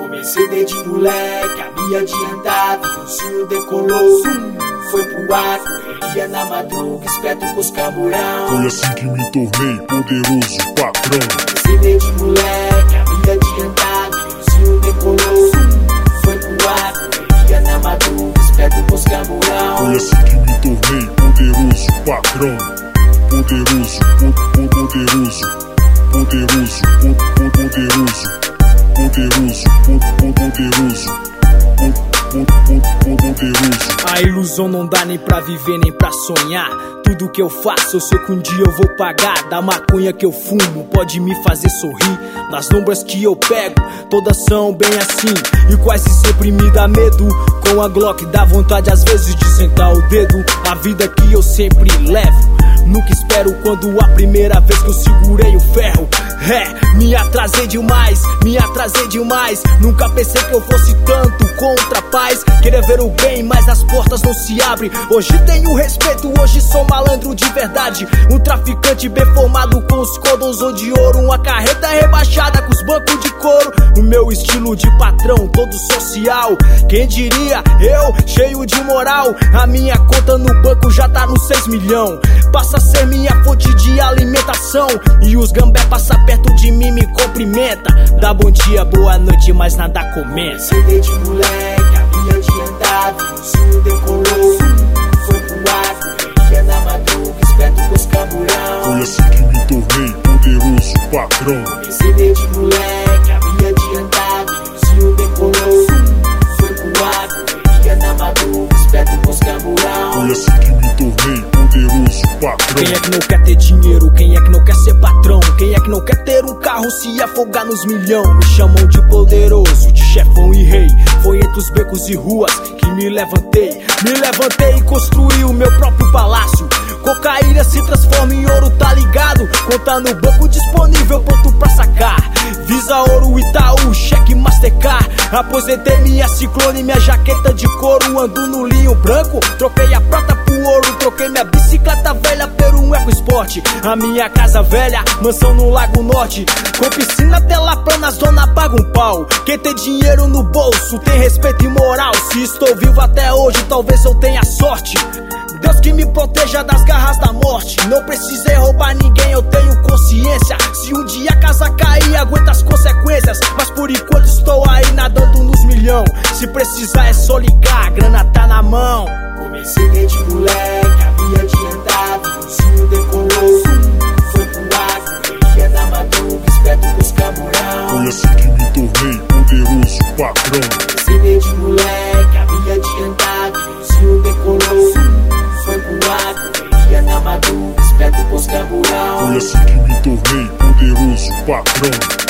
Comecei desde moleque, a minha adiantada, e o sonho decolou. Foi pro ar, correria na madruga, esperto com os camburão. Foi assim que me tornei poderoso patrão. Comecei desde moleque, a minha adiantada, e o sonho decolou. Foi pro ar, correria na madruga, esperto com os camburão. Foi assim que me tornei poderoso patrão. Poderoso, poderoso, poderoso, poderoso, poderoso, poderoso. A ilusão não dá nem pra viver, nem pra sonhar. Tudo que eu faço, eu sei que um dia eu vou pagar. Da maconha que eu fumo, pode me fazer sorrir. Das lombras que eu pego, todas são bem assim. E quase sempre me dá medo. Com a Glock dá vontade às vezes de sentar o dedo. A vida que eu sempre levo, nunca espero quando a primeira vez que eu segurei o ferro. Me atrasei demais, Nunca pensei que eu fosse tanto contra a paz. Queria ver o bem, mas as portas não se abrem. Hoje tenho respeito, hoje sou malandro de verdade. Um traficante bem formado com os cordões de ouro. Uma carreta rebaixada com os bancos de couro. O meu estilo de patrão, todo social. Quem diria, eu cheio de moral. A minha conta no banco já tá nos 6 milhões. Passa a ser minha fonte de alimentação. E os gambé passam perto de mim, me cumprimenta. Dá bom dia, boa noite, mas nada começa. Comecei desde moleque, a minha adiantada, e o sonho decolou. Foi pro ar, correria na madruga, esperto com os camburão. Foi assim que me tornei poderoso patrão. Comecei desde moleque, a minha adiantada, e o sonho decolou. Foi pro ar, correria na madruga, esperto com os camburão. Foi assim que me tornei poderoso patrão. Quem é que não quer ter dinheiro? Quem é que não quer ser patrão? Quem é que não quer ter um carro, se afogar nos milhão? Me chamam de poderoso, de chefão e rei. Foi entre os becos e ruas que me levantei. E construí o meu próprio palácio. Cocaína se transforma em ouro, tá ligado? Conta no banco disponível, pronto pra sacar. Visa Ouro, Itaú, cheque Mastercard. Aposentei minha Ciclone, minha jaqueta de couro. Ando no linho branco, troquei a prata pro ouro. Troquei minha bicicleta velha por um EcoSport. A minha casa velha, mansão no Lago Norte. Com piscina, tela plana, zona paga um pau. Quem tem dinheiro no bolso tem respeito e moral. Se estou vivo até hoje, talvez eu tenha sorte. Deus que me proteja das garras da morte. Não precisei roubar ninguém, eu tenho consciência. Se um dia a casa cair, aguenta as consequências. Mas por enquanto estou aí nadando nos milhão. Se precisar é só ligar, a grana tá na mão. Comecei desde moleque, a minha adiantada, e o sonho decolou. Foi pro ar, correria na madruga, esperto com os camburão. Foi assim que me tornei poderoso patrão. Comecei desde moleque, a minha adiantada, e o sonho decolou. Foi pro ar, correria na madruga, esperto com os camburão. Foi assim que me tornei poderoso patrão.